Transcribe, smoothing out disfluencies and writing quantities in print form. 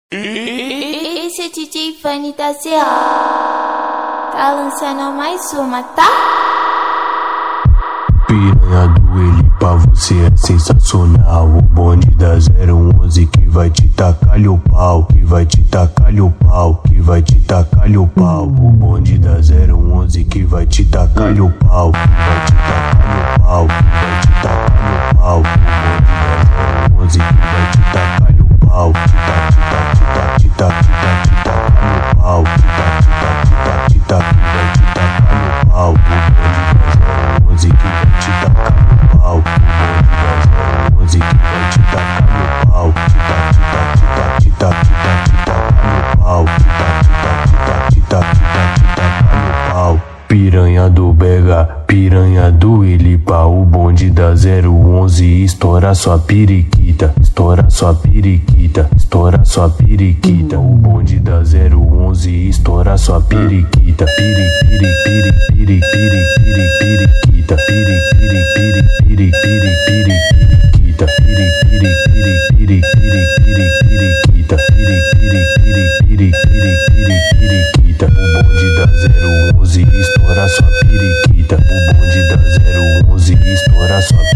Esse é DJ Fanny da CA, tá lançando mais uma, tá? Piranha do Elipa, você é sensacional. O bonde da 011 que vai te tacar-lhe o pau, que vai te tacar-lhe o pau, que vai te tacar-lhe o pau. O bonde da 011 que vai te tacar-lhe o pau, que vai te tacar-lhe o pau, que vai te tacar-lhe o pau. O bonde da 011 que vai te tacar-lhe o pau, te tacar-lhe o pau, que vai te tacar-lhe o pau. O bonde da 011 que vai te tacar no pau, o bonde da 011 que vai te tacar no pau, te tacar no pau, te tacar no pau. Piranha do Bega, piranha do Elipa, o bonde da 011 estoura sua periquita, estoura sua periquita, estoura sua periquita. O bonde da 011 estoura sua periquita, periquita, periquita, periquita, periquita. O bonde da 011 estoura sua periquita, o bonde da 011 estoura sua